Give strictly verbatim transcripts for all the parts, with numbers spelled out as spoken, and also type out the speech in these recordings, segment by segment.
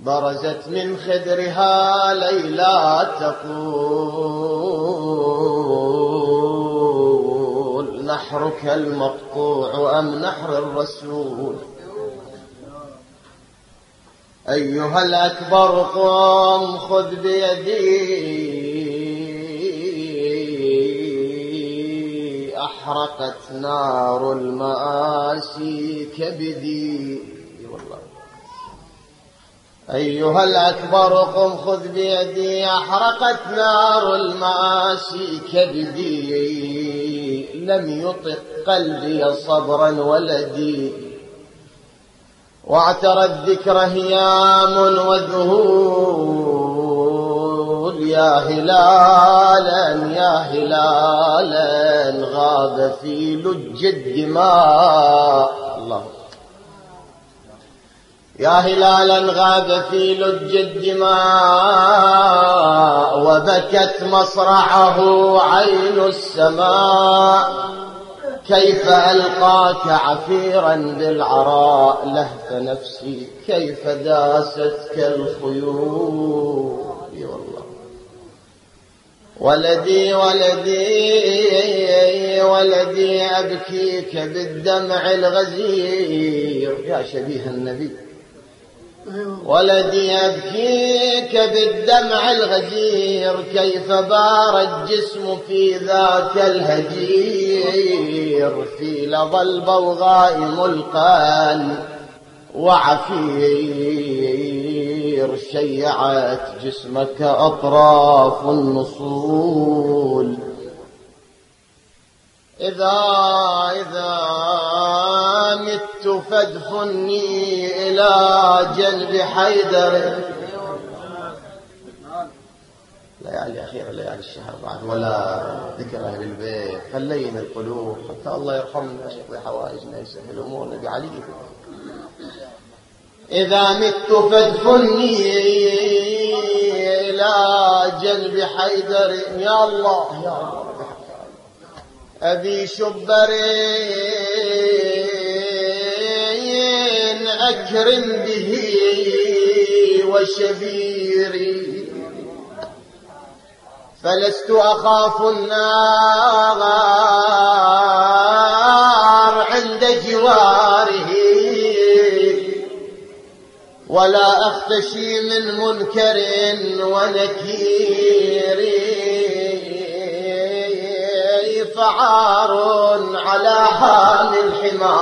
برزت من خدرها ليلى تقول نحرك المقطوع أم نحر الرسول. أيها الأكبر قم خذ بيدي أحرقت نار المآسي كبدي. والله أيها الأكبر قم خذ بيدي أحرقت نار المآسي كبدي لم يطق قلبي صبرا ولدي واعترى الذكر هيام وذهول يا هلالا يا هلالا غاب في لج الدماء. الله يا هلالا غاب في لج الدماء وبكت مصرعه عين السماء كيف ألقاك عفيرا بالعراء لهف نفسي كيف داستك الخيول. والله ولدي ولدي ولدي أبكيك بالدمع الغزير يا شبيه النبي. ولدي أبكيك بالدمع الغزير كيف بار الجسم في ذاك الهجير في لظى البوغاء ملقا وعفير شيعت جسمك أطراف النصول. إذا إذا مت فادفني إلى جنب حيدر. ليالي أخيرة ليالي الشهر بعد ولا ذكر أهل البيت خلينا القلوب حتى الله يرحمنا يقضي حوائجنا يسهل أمورنا بعلي. إذا مت فادفني إلى جنب حيدر يا الله يا الله أبي شبرين أكرم به وشبيري فلست أخاف النار عند جواره ولا أختشي من منكر ونكير فعار على حامل الحمى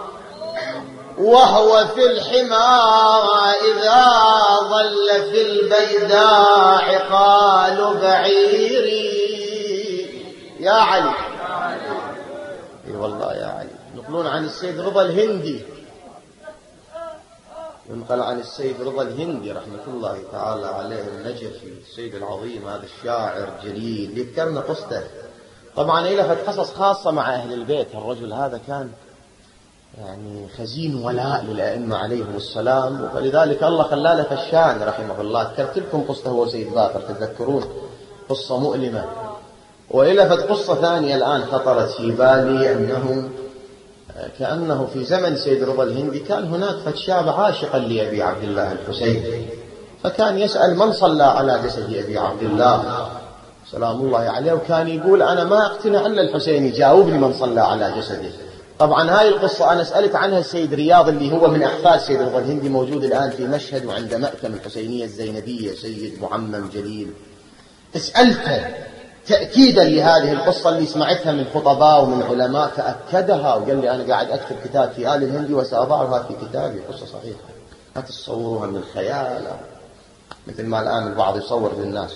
وهو في الحمى إذا ظل في البيداء عقال بعيري. يا علي اي والله يا علي. ينقلون عن السيد رضا الهندي ينقل عن السيد رضا الهندي رحمة الله تعالى عليه النجفي السيد العظيم هذا الشاعر الجليل يذكرنا قصته. طبعا لفت قصص خاصة مع أهل البيت. الرجل هذا كان يعني خزين ولاء للأئمة عليهم السلام ولذلك الله خلى له الشان رحمه الله. ذكرت لكم قصته هو سيد باقر تتذكرون قصة مؤلمة. ولفت قصة ثانية الآن خطرت في بالي أنه كأنه في زمن سيد رضا الهندي كان هناك فتشاب عاشقا لأبي عبد الله الحسين فكان يسأل من صلى على جسد أبي عبد الله سلام الله عليه وكان يقول أنا ما أقتنع إلا الحسين يجاوبني من صلى على جسده. طبعا هاي القصة أنا سألت عنها السيد رياض اللي هو من أحفاد سيد رضا الهندي موجود الآن في مشهد وعند مأتم الحسينية الزينبية سيد معمم جليل. سألته تأكيدا لهذه القصة اللي سمعتها من خطباء ومن علماء فأكدها وقال لي أنا قاعد أكتب كتاب في آل الهندي وسأضعها في كتابي قصة صحيحة لا تتصوروها من الخيال مثل ما الآن البعض يصور للناس.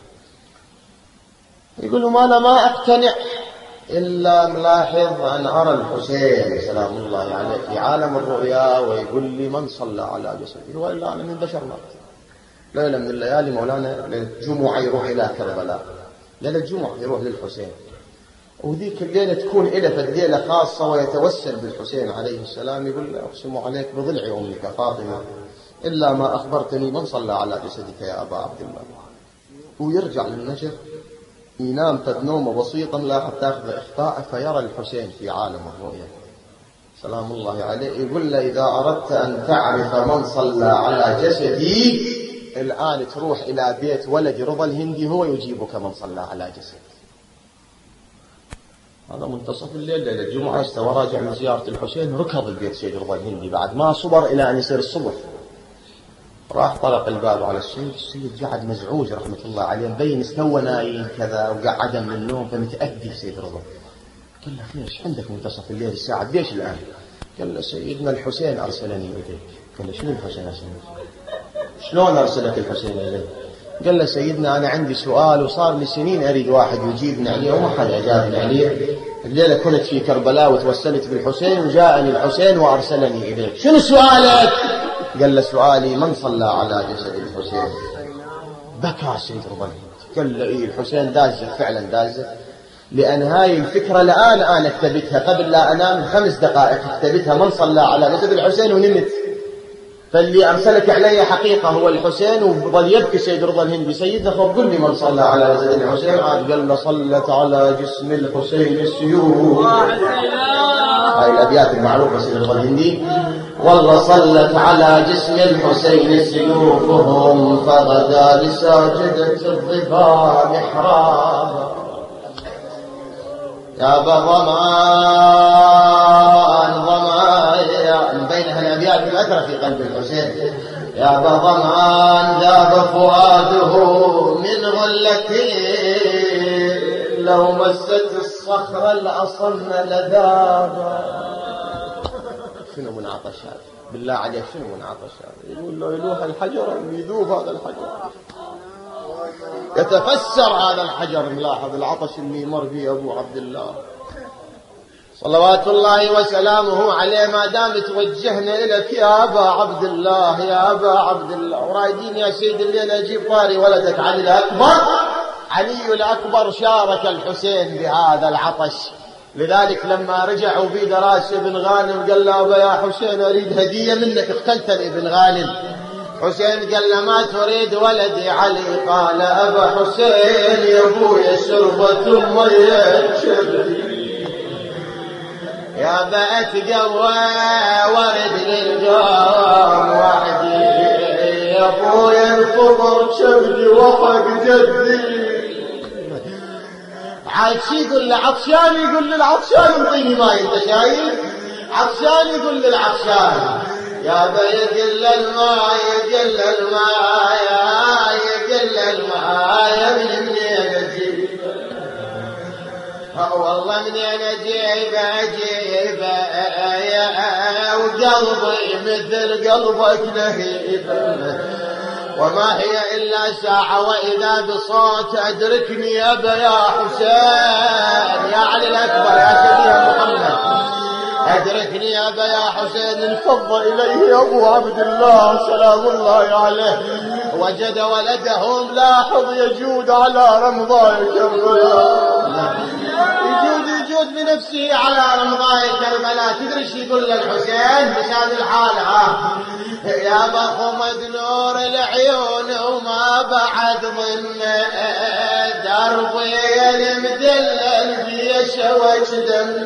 يقول لهم أنا ما أقتنع إلا ملاحظ أن أرى الحسين سلام الله عليه في عالم الرؤيا ويقول لي من صلى على جسدي وإلا أنا من بشر ما ليلة من الليالي مولانا الجمعة يروح إلى كربلاء ليلة الجمعة يروح للحسين وذيك الليلة تكون إلى فالليلة خاصة ويتوسل بالحسين عليه السلام يقول أقسم عليك بضلع أمك فاطمة إلا ما أخبرتني من صلى على جسدك يا أبا عبد الله. ويرجع للنجف ينام قد نومه بسيطا لا حتى تأخذ إخطاء فيرى الحسين في عالم الرؤيا سلام الله عليه يقول له إذا أردت أن تعرف من صلى على جسدي الآن تروح إلى بيت ولد رضا الهندي هو يجيبك من صلى على جسدي. هذا منتصف الليل ليلة الجمعة استوى راجع من زيارة الحسين ركض البيت سيد رضا الهندي بعد ما صبر إلى أن يصير الصبح. راح طرق الباب على السيد، السيد قعد مزعوج رحمة الله عليه مبين استوى نايم كذا وقعد من النوم فمتأذي سيد رضا. قال له خير ايش عندك منتصف الليل الساعة ليش الآن؟ قال له سيدنا الحسين أرسلني إليك. قال له شنو الحسين أرسلني؟ شلون أرسلك الحسين إليك؟ قال له سيدنا أنا عندي سؤال وصار لي سنين أريد واحد يجيبني عليه وما حد أجابني عليه. الليلة كنت في كربلاء وتوسلت بالحسين وجاءني الحسين وأرسلني إليك. شنو سؤالك؟ قال له سؤالي من صلى على جسد الحسين؟ بكى سيد رضا الهندي. قال له إيه الحسين دازك فعلا دازك، لأن هاي الفكرة الآن أنا اكتبتها قبل لا أنام خمس دقائق اكتبتها من صلى على جسد الحسين ونمت. فاللي أرسلك علي حقيقة هو الحسين. وظل يبكي سيد رضا الهندي. سيدنا خب قل لي من صلى على جسد الحسين؟ قال له صلت على جسم الحسين السيوف. هاي الأبيات المعروفة سيد رضا الهندي. والله صلت على جسم الحسين سيوفهم فغدا لساجدة الظبا محرابا. يا بضمان ضمان من بينها الأبيات الأثرى في قلب الحسين. يا بضمان ذاب فؤاده من غلتي لو مست الصخر الأصم لذابا. شنو من عطش هذا بالله عليك؟ شنو من عطش هذا؟ يقول له يلوح الحجر يذوب هذا الحجر، يتفسر هذا الحجر. ملاحظ العطش اللي يمر فيه أبو عبد الله صلوات الله وسلامه عليه. ما دام توجهنا إليك يا أبا عبد الله يا أبا عبد الله ورايدين يا سيد الليلة أجيب طاري ولدك علي الأكبر. علي الأكبر شارك الحسين بهذا العطش. لذلك لما رجعوا في دراسة ابن غانم قال له أبا يا حسين أريد هدية منك اقتلتني ابن غانم. حسين قال له ما تريد ولدي علي؟ قال أبا حسين يا أبويا شربة مية شربي يا بأت قوى ورد للقوم وحدي يا أبويا الفضر شبدي وحق جدي. عاد شي يقول له عطشان، يقول للعطشان انطيني ماي. انت شايف عطشان يقول للعطشان يا با يقل الماء يقل الماء يقل الماء من منين اجيب؟ والله منين اجيب اجيب وقلبي مثل قلبك لهيب. وما هي إلا ساعة وإذا بصوت أدركني يا أبا يا حسين يا علي الأكبر يا شبيه محمد أدركني يا أبا يا حسين. انفض إليه أبو عبد الله سلام الله عليه وجد ولدهم. لاحظ يجود على رمضاء كربلاء، يجود يجود بنفسه على رمضاء كربلاء. تدري شو يقول للحسين بهذه الحالة؟ يا بخمد نور العيون وما بعد ضم دربي المدلل بيش وجدم.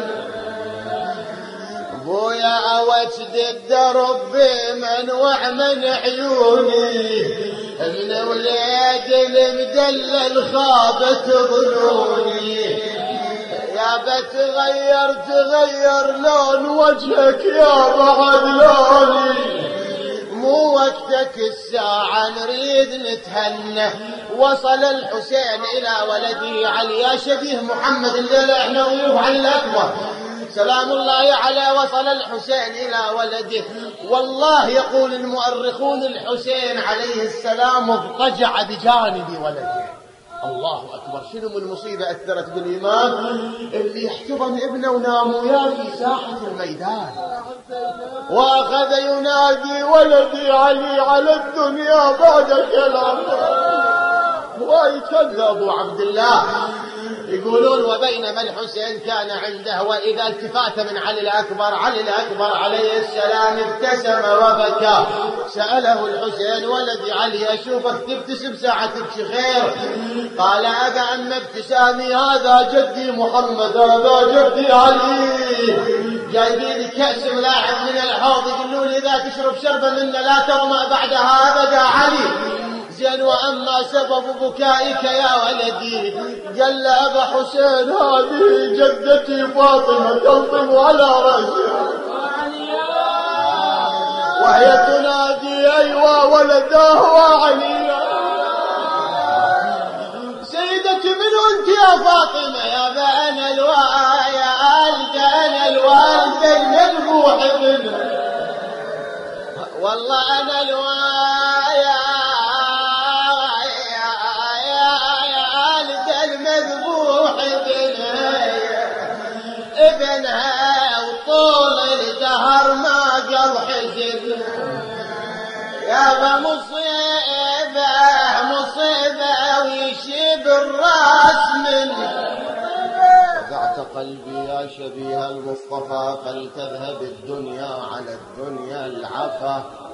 بويا وجد الدرب بمنوع من عيوني من ولاد المدلل خابت ظنوني. يا بتغير تغير لون وجهك يا بعد لوني. مو وقتك الساعة نريد نتهنى. وصل الحسين إلى ولده علي يا شبيه محمد الليلة احنا ضيوف علي الأكبر سلام الله عليه. وصل الحسين إلى ولده. والله يقول المؤرخون الحسين عليه السلام اضطجع بجانب ولده. الله أكبر. شنو من مصيبة أثرت بالإمام اللي يحتضن ابنه ونام وياه في ساحة الميدان وأخذ ينادي ولدي علي على الدنيا بعدك العمر. ويكذب أبو عبد الله. يقولون وبينما الحسين كان عنده وإذا التفات من علي الأكبر علي الأكبر عليه السلام ابتسم وبكى. سأله الحسين ولدي علي أشوفك تبتسم ساعة تبكي خير؟ قال أبا أما ابتسامي هذا جدي محمد هذا جدي علي جايبين كأس ملاعب من الحوض يقولون إذا تشرب شربة منا لا تظمأ بعدها أبدا علي. زين وأما سبب بكائك يا ولدي قال له أبا حسين هذه جدتي فاطمة تلطم على رأسها وهي تنادي أيوة ولداه وعليا. سيدتي منو أنت يا فاطمة؟ يا بأن الوالد أنا الوالد المذبوح ابنه والله أنا الوالد المذبوح ابنها ابنها وطول الدهر ما قل حزن يا مصيبة مصيبة ويشيب الراس منه. وقعت قلبي يا شبيه المصطفى فلتذهب الدنيا على الدنيا العفا